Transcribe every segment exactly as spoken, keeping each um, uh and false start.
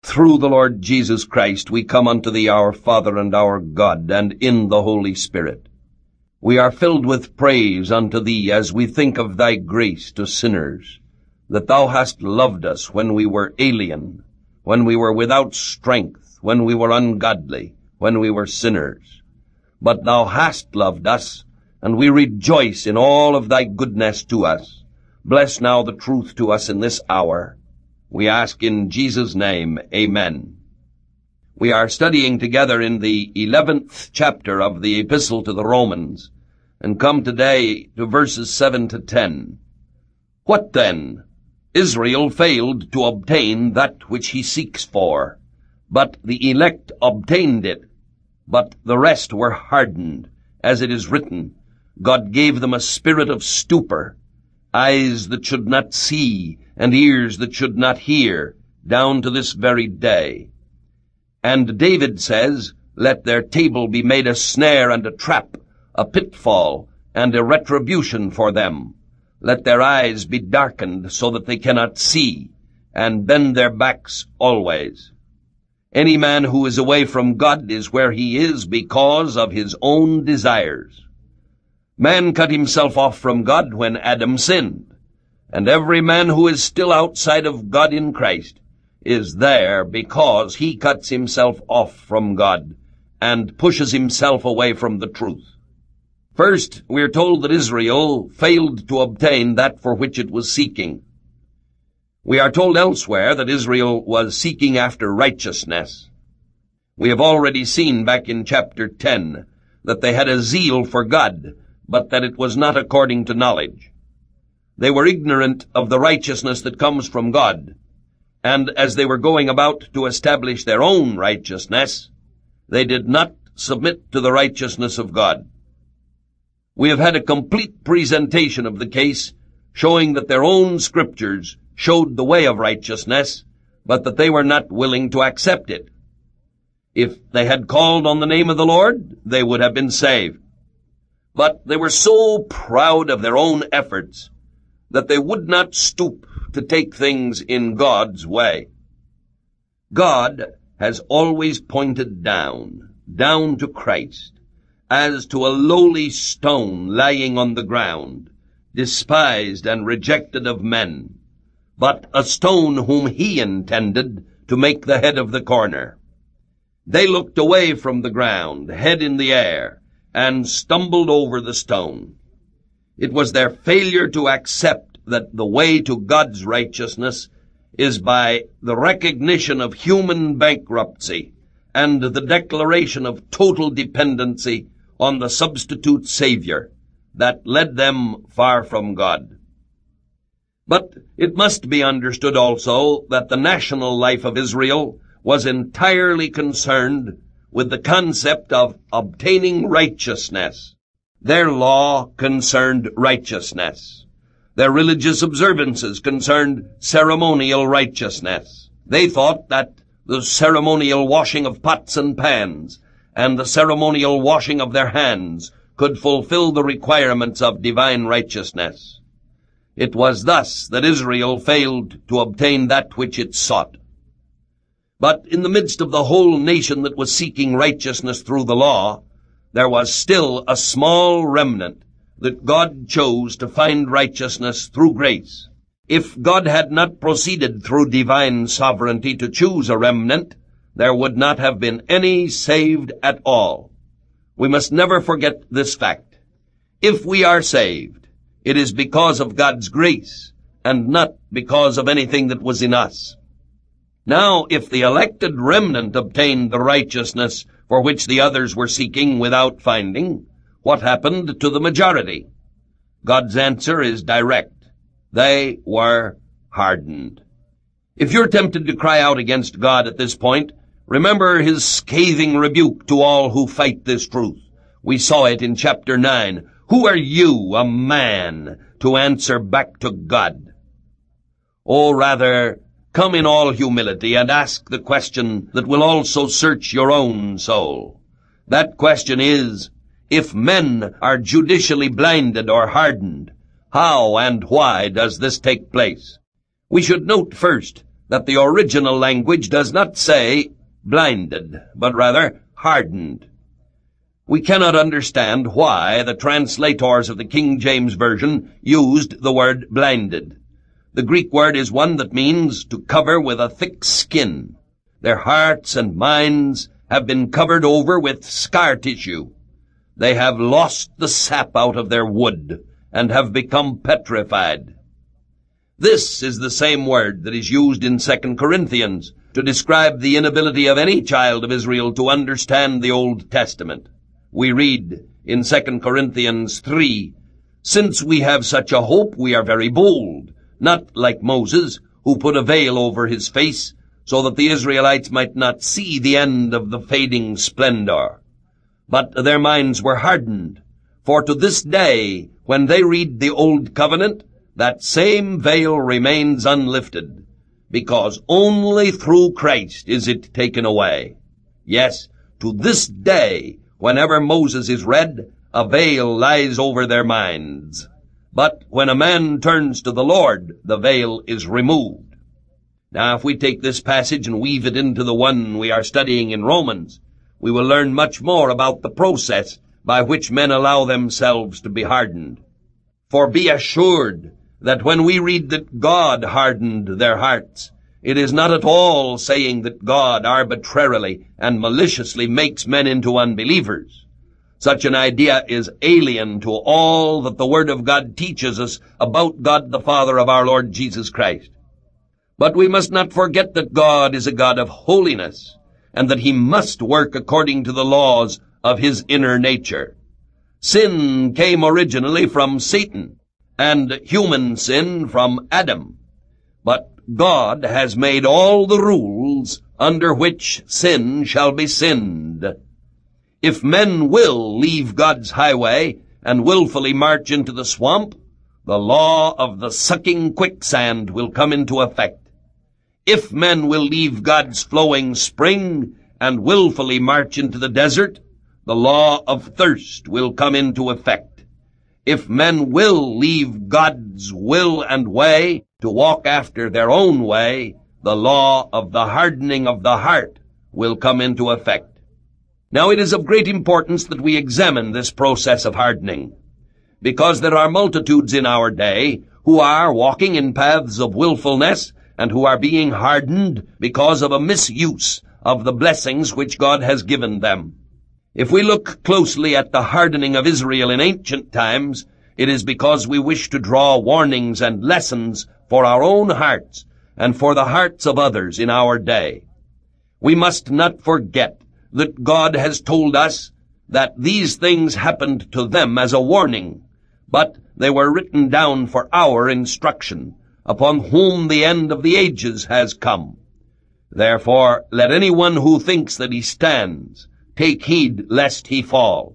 through the Lord Jesus Christ, we come unto thee, our Father and our God, and in the Holy Spirit. We are filled with praise unto thee as we think of thy grace to sinners, that thou hast loved us when we were alien, when we were without strength, when we were ungodly, when we were sinners. But thou hast loved us, and we rejoice in all of thy goodness to us. Bless now the truth to us in this hour. We ask in Jesus' name, amen. We are studying together in the eleventh chapter of the Epistle to the Romans, and come today to verses seven to ten. What then? Israel failed to obtain that which he seeks for, but the elect obtained it. But the rest were hardened, as it is written, God gave them a spirit of stupor, eyes that should not see, and ears that should not hear, down to this very day. And David says, let their table be made a snare and a trap, a pitfall, and a retribution for them. Let their eyes be darkened so that they cannot see, and bend their backs always. Any man who is away from God is where he is because of his own desires. Man cut himself off from God when Adam sinned, and every man who is still outside of God in Christ is there because he cuts himself off from God and pushes himself away from the truth. First, we are told that Israel failed to obtain that for which it was seeking. We are told elsewhere that Israel was seeking after righteousness. We have already seen back in chapter ten that they had a zeal for God, but that it was not according to knowledge. They were ignorant of the righteousness that comes from God, and as they were going about to establish their own righteousness, they did not submit to the righteousness of God. We have had a complete presentation of the case, showing that their own scriptures showed the way of righteousness, but that they were not willing to accept it. If they had called on the name of the Lord, they would have been saved. But they were so proud of their own efforts that they would not stoop to take things in God's way. God has always pointed down, down to Christ, as to a lowly stone lying on the ground, despised and rejected of men, but a stone whom he intended to make the head of the corner. They looked away from the ground, head in the air, and stumbled over the stone. It was their failure to accept that the way to God's righteousness is by the recognition of human bankruptcy and the declaration of total dependency on the substitute Savior that led them far from God. But it must be understood also that the national life of Israel was entirely concerned with the concept of obtaining righteousness. Their law concerned righteousness. Their religious observances concerned ceremonial righteousness. They thought that the ceremonial washing of pots and pans and the ceremonial washing of their hands could fulfill the requirements of divine righteousness. It was thus that Israel failed to obtain that which it sought. But in the midst of the whole nation that was seeking righteousness through the law, there was still a small remnant that God chose to find righteousness through grace. If God had not proceeded through divine sovereignty to choose a remnant, there would not have been any saved at all. We must never forget this fact. If we are saved, it is because of God's grace, and not because of anything that was in us. Now, if the elected remnant obtained the righteousness for which the others were seeking without finding, what happened to the majority? God's answer is direct. They were hardened. If you're tempted to cry out against God at this point, remember his scathing rebuke to all who fight this truth. We saw it in chapter nine. Who are you, a man, to answer back to God? Or rather, come in all humility and ask the question that will also search your own soul. That question is, if men are judicially blinded or hardened, how and why does this take place? We should note first that the original language does not say blinded, but rather hardened. We cannot understand why the translators of the King James Version used the word blinded. The Greek word is one that means to cover with a thick skin. Their hearts and minds have been covered over with scar tissue. They have lost the sap out of their wood and have become petrified. This is the same word that is used in Second Corinthians to describe the inability of any child of Israel to understand the Old Testament. We read in Second Corinthians three, "Since we have such a hope, we are very bold, not like Moses, who put a veil over his face, so that the Israelites might not see the end of the fading splendor. But their minds were hardened, for to this day, when they read the Old Covenant, that same veil remains unlifted, because only through Christ is it taken away. Yes, to this day, whenever Moses is read, a veil lies over their minds. But when a man turns to the Lord, the veil is removed." Now, if we take this passage and weave it into the one we are studying in Romans, we will learn much more about the process by which men allow themselves to be hardened. For be assured that when we read that God hardened their hearts, it is not at all saying that God arbitrarily and maliciously makes men into unbelievers. Such an idea is alien to all that the Word of God teaches us about God the Father of our Lord Jesus Christ. But we must not forget that God is a God of holiness, and that He must work according to the laws of His inner nature. Sin came originally from Satan, and human sin from Adam. But God has made all the rules under which sin shall be sinned. If men will leave God's highway and willfully march into the swamp, the law of the sucking quicksand will come into effect. If men will leave God's flowing spring and willfully march into the desert, the law of thirst will come into effect. If men will leave God's will and way to walk after their own way, the law of the hardening of the heart will come into effect. Now, it is of great importance that we examine this process of hardening, because there are multitudes in our day who are walking in paths of willfulness and who are being hardened because of a misuse of the blessings which God has given them. If we look closely at the hardening of Israel in ancient times, it is because we wish to draw warnings and lessons for our own hearts and for the hearts of others in our day. We must not forget that God has told us that these things happened to them as a warning, but they were written down for our instruction, upon whom the end of the ages has come. Therefore, let anyone who thinks that he stands take heed lest he fall.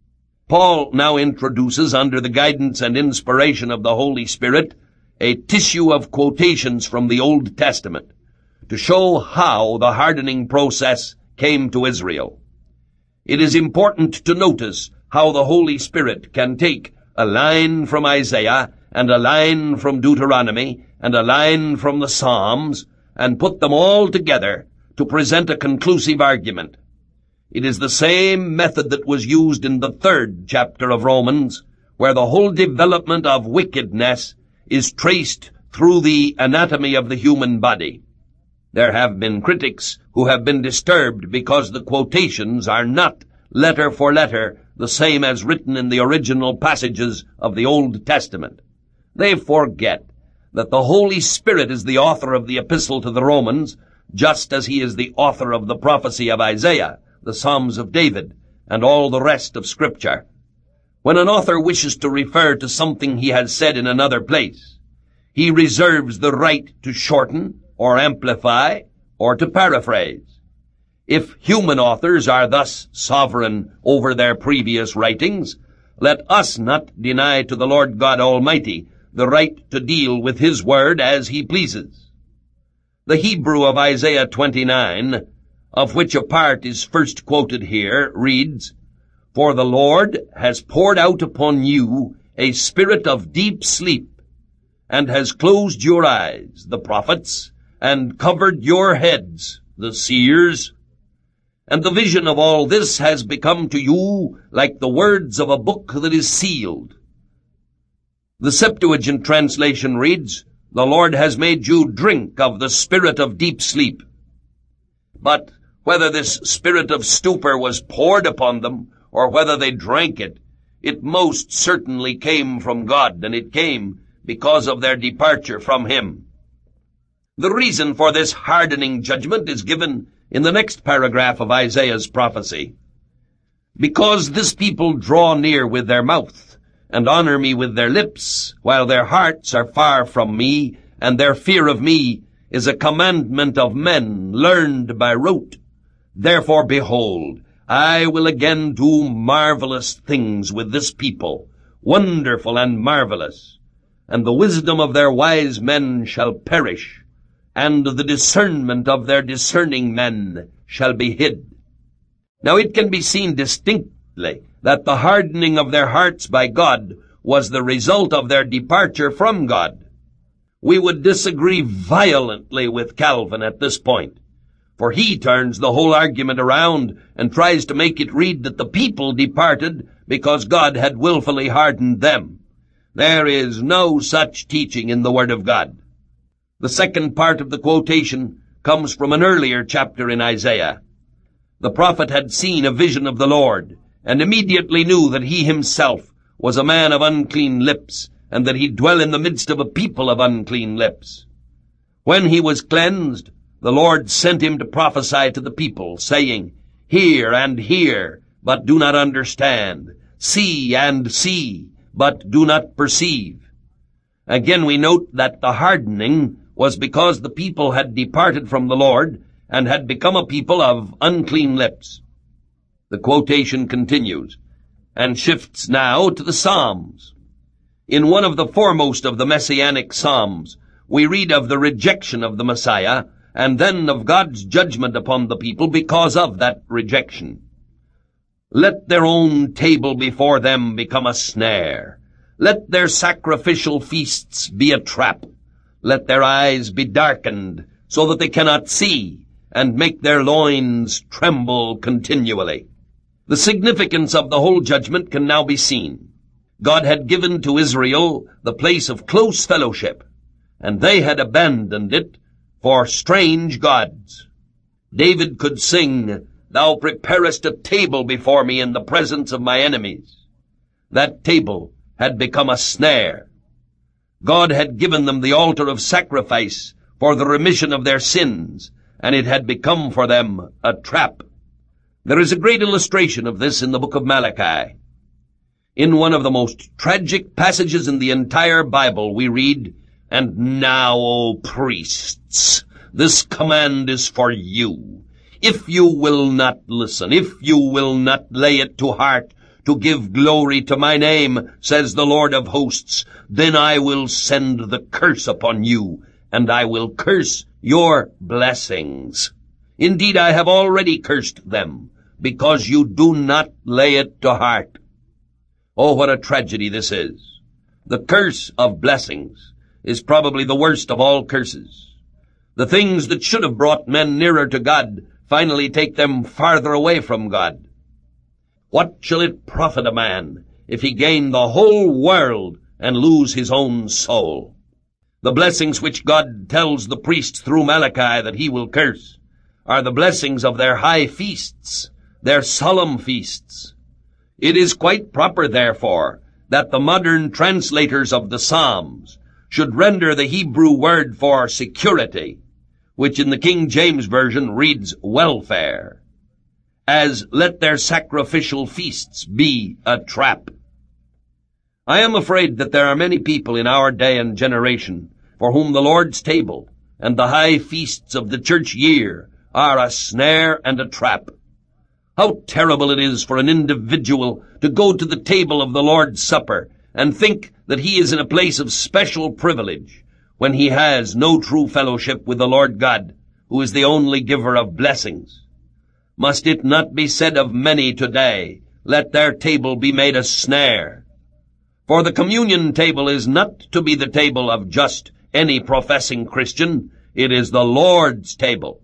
Paul now introduces, under the guidance and inspiration of the Holy Spirit, a tissue of quotations from the Old Testament to show how the hardening process came to Israel. It is important to notice how the Holy Spirit can take a line from Isaiah and a line from Deuteronomy and a line from the Psalms and put them all together to present a conclusive argument. It is the same method that was used in the third chapter of Romans, where the whole development of wickedness is traced through the anatomy of the human body. There have been critics who have been disturbed because the quotations are not letter for letter the same as written in the original passages of the Old Testament. They forget that the Holy Spirit is the author of the epistle to the Romans, just as He is the author of the prophecy of Isaiah, the Psalms of David, and all the rest of Scripture. When an author wishes to refer to something he has said in another place, he reserves the right to shorten or amplify or to paraphrase. If human authors are thus sovereign over their previous writings, let us not deny to the Lord God Almighty the right to deal with His word as He pleases. The Hebrew of Isaiah twenty-nine, of which a part is first quoted here, reads, "For the Lord has poured out upon you a spirit of deep sleep, and has closed your eyes, the prophets, and covered your heads, the seers. And the vision of all this has become to you like the words of a book that is sealed. The Septuagint translation reads, The Lord has made you drink of the spirit of deep sleep. But whether this spirit of stupor was poured upon them, or whether they drank it, it most certainly came from God, and it came because of their departure from Him. The reason for this hardening judgment is given in the next paragraph of Isaiah's prophecy. Because this people draw near with their mouth, and honor me with their lips, while their hearts are far from me, and their fear of me is a commandment of men learned by rote. Therefore, behold, I will again do marvelous things with this people, wonderful and marvelous, and the wisdom of their wise men shall perish, and the discernment of their discerning men shall be hid. Now it can be seen distinctly that the hardening of their hearts by God was the result of their departure from God. We would disagree violently with Calvin at this point, for he turns the whole argument around and tries to make it read that the people departed because God had willfully hardened them. There is no such teaching in the Word of God. The second part of the quotation comes from an earlier chapter in Isaiah. The prophet had seen a vision of the Lord, and immediately knew that he himself was a man of unclean lips, and that he dwelt in the midst of a people of unclean lips. When he was cleansed, the Lord sent him to prophesy to the people, saying, Hear and hear, but do not understand. See and see, but do not perceive. Again we note that the hardening was because the people had departed from the Lord and had become a people of unclean lips. The quotation continues, and shifts now to the Psalms. In one of the foremost of the Messianic Psalms, we read of the rejection of the Messiah, and then of God's judgment upon the people because of that rejection. Let their own table before them become a snare. Let their sacrificial feasts be a trap. Let their eyes be darkened, so that they cannot see, and make their loins tremble continually. The significance of the whole judgment can now be seen. God had given to Israel the place of close fellowship, and they had abandoned it for strange gods. David could sing, Thou preparest a table before me in the presence of my enemies. That table had become a snare. God had given them the altar of sacrifice for the remission of their sins, and it had become for them a trap. There is a great illustration of this in the book of Malachi. In one of the most tragic passages in the entire Bible, we read, And now, O priests, this command is for you. If you will not listen, if you will not lay it to heart to give glory to my name, says the Lord of hosts, then I will send the curse upon you, and I will curse your blessings. Indeed, I have already cursed them, because you do not lay it to heart. Oh, what a tragedy this is. The curse of blessings is probably the worst of all curses. The things that should have brought men nearer to God finally take them farther away from God. What shall it profit a man if he gain the whole world and lose his own soul? The blessings which God tells the priests through Malachi that he will curse are the blessings of their high feasts, their solemn feasts. It is quite proper, therefore, that the modern translators of the Psalms should render the Hebrew word for security, which in the King James Version reads welfare, as let their sacrificial feasts be a trap. I am afraid that there are many people in our day and generation for whom the Lord's table and the high feasts of the church year are a snare and a trap. How terrible it is for an individual to go to the table of the Lord's Supper and think that he is in a place of special privilege when he has no true fellowship with the Lord God, who is the only giver of blessings. Must it not be said of many today, let their table be made a snare? For the communion table is not to be the table of just any professing Christian. It is the Lord's table.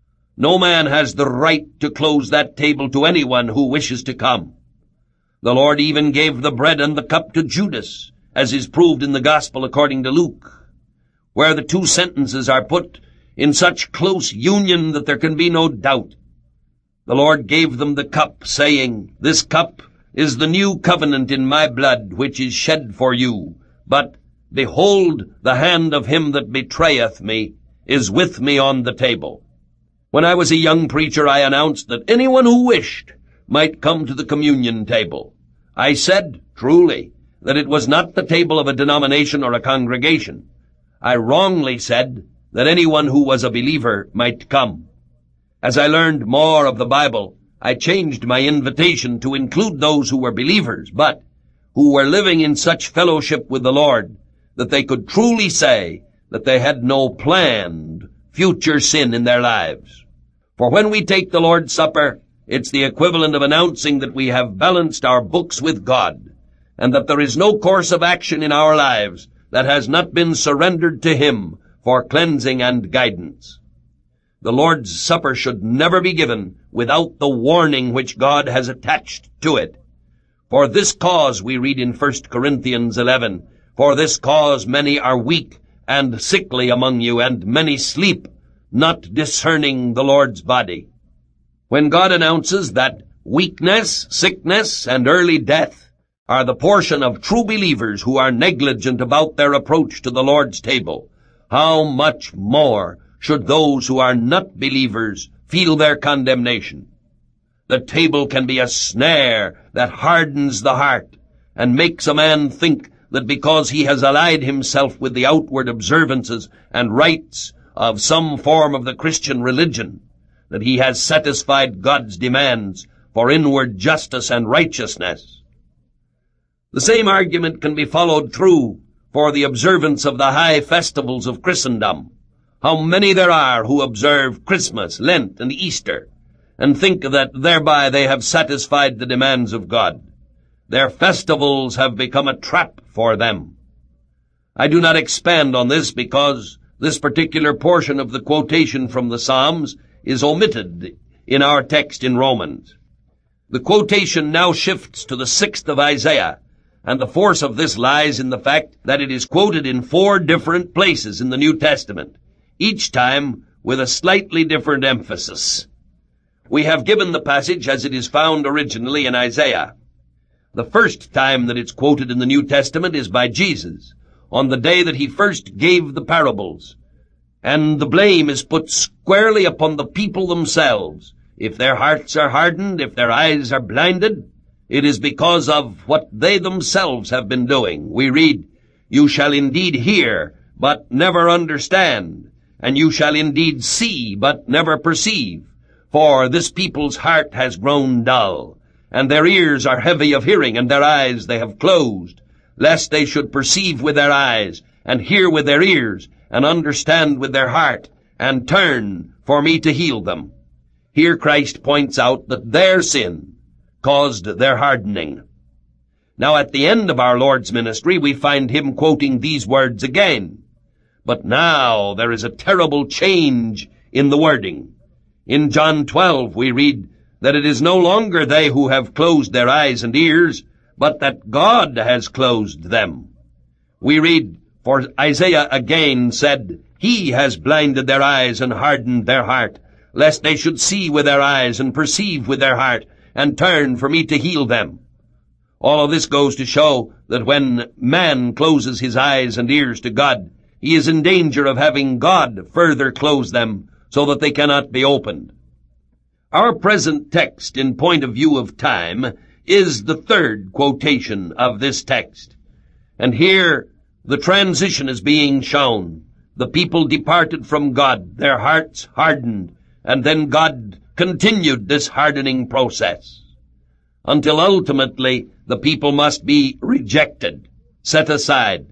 No man has the right to close that table to anyone who wishes to come. The Lord even gave the bread and the cup to Judas, as is proved in the Gospel according to Luke, where the two sentences are put in such close union that there can be no doubt. The Lord gave them the cup, saying, "This cup is the new covenant in my blood, which is shed for you. But, behold, the hand of him that betrayeth me is with me on the table." When I was a young preacher, I announced that anyone who wished might come to the communion table. I said, truly, that it was not the table of a denomination or a congregation. I wrongly said that anyone who was a believer might come. As I learned more of the Bible, I changed my invitation to include those who were believers, but who were living in such fellowship with the Lord that they could truly say that they had no planned future sin in their lives. For when we take the Lord's Supper, it's the equivalent of announcing that we have balanced our books with God, and that there is no course of action in our lives that has not been surrendered to Him for cleansing and guidance. The Lord's Supper should never be given without the warning which God has attached to it. For this cause, we read in First Corinthians eleven, "For this cause many are weak and sickly among you, and many sleep, not discerning the Lord's body." When God announces that weakness, sickness, and early death are the portion of true believers who are negligent about their approach to the Lord's table, how much more should those who are not believers feel their condemnation? The table can be a snare that hardens the heart and makes a man think that because he has allied himself with the outward observances and rites of some form of the Christian religion, that he has satisfied God's demands for inward justice and righteousness. The same argument can be followed through for the observance of the high festivals of Christendom. How many there are who observe Christmas, Lent, and Easter, and think that thereby they have satisfied the demands of God. Their festivals have become a trap for them. I do not expand on this because this particular portion of the quotation from the Psalms is omitted in our text in Romans. The quotation now shifts to the sixth of Isaiah, and the force of this lies in the fact that it is quoted in four different places in the New Testament, each time with a slightly different emphasis. We have given the passage as it is found originally in Isaiah. The first time that it's quoted in the New Testament is by Jesus, on the day that he first gave the parables, and the blame is put squarely upon the people themselves. If their hearts are hardened, if their eyes are blinded, it is because of what they themselves have been doing. We read, "You shall indeed hear, but never understand, and you shall indeed see, but never perceive. For this people's heart has grown dull, and their ears are heavy of hearing, and their eyes they have closed, lest they should perceive with their eyes, and hear with their ears, and understand with their heart, and turn for me to heal them." Here Christ points out that their sin caused their hardening. Now at the end of our Lord's ministry, we find him quoting these words again. But now there is a terrible change in the wording. In John twelve, we read that it is no longer they who have closed their eyes and ears, but that God has closed them. We read, "For Isaiah again said, He has blinded their eyes and hardened their heart, lest they should see with their eyes and perceive with their heart, and turn for me to heal them." All of this goes to show that when man closes his eyes and ears to God, he is in danger of having God further close them so that they cannot be opened. Our present text, in point of view of time, is the third quotation of this text. And here the transition is being shown. The people departed from God, their hearts hardened, and then God continued this hardening process until ultimately the people must be rejected, set aside.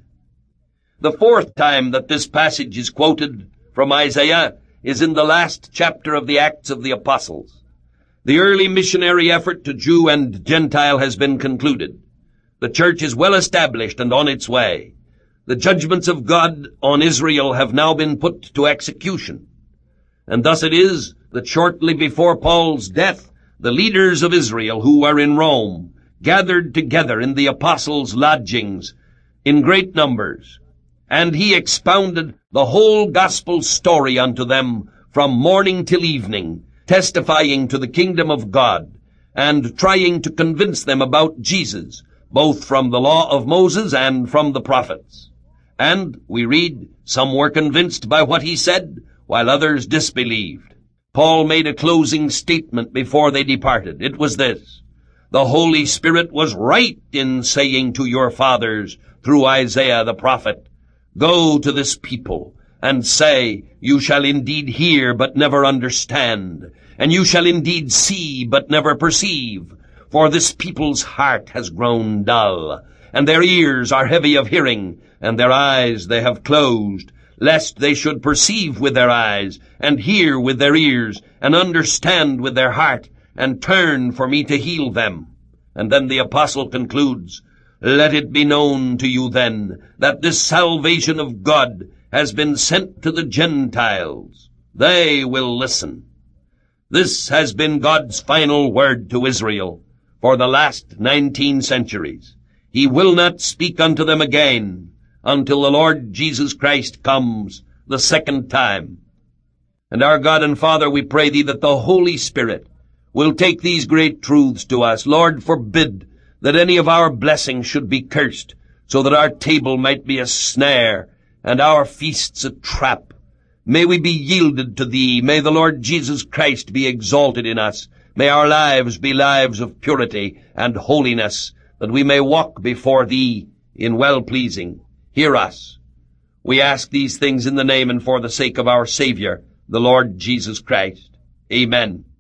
The fourth time that this passage is quoted from Isaiah is in the last chapter of the Acts of the Apostles. The early missionary effort to Jew and Gentile has been concluded. The church is well established and on its way. The judgments of God on Israel have now been put to execution. And thus it is that shortly before Paul's death, the leaders of Israel who were in Rome gathered together in the apostles' lodgings in great numbers, and he expounded the whole gospel story unto them from morning till evening, testifying to the kingdom of God, and trying to convince them about Jesus, both from the law of Moses and from the prophets. And, we read, some were convinced by what he said, while others disbelieved. Paul made a closing statement before they departed. It was this: the Holy Spirit was right in saying to your fathers, through Isaiah the prophet, go to this people, and say, you shall indeed hear, but never understand, and you shall indeed see, but never perceive. For this people's heart has grown dull, and their ears are heavy of hearing, and their eyes they have closed, lest they should perceive with their eyes, and hear with their ears, and understand with their heart, and turn for me to heal them. And then the apostle concludes, let it be known to you then, that this salvation of God has been sent to the Gentiles. They will listen. This has been God's final word to Israel for the last nineteen centuries. He will not speak unto them again until the Lord Jesus Christ comes the second time. And our God and Father, we pray thee that the Holy Spirit will take these great truths to us. Lord, forbid that any of our blessings should be cursed, so that our table might be a snare and our feasts a trap. May we be yielded to thee. May the Lord Jesus Christ be exalted in us. May our lives be lives of purity and holiness, that we may walk before thee in well-pleasing. Hear us. We ask these things in the name and for the sake of our Savior, the Lord Jesus Christ. Amen.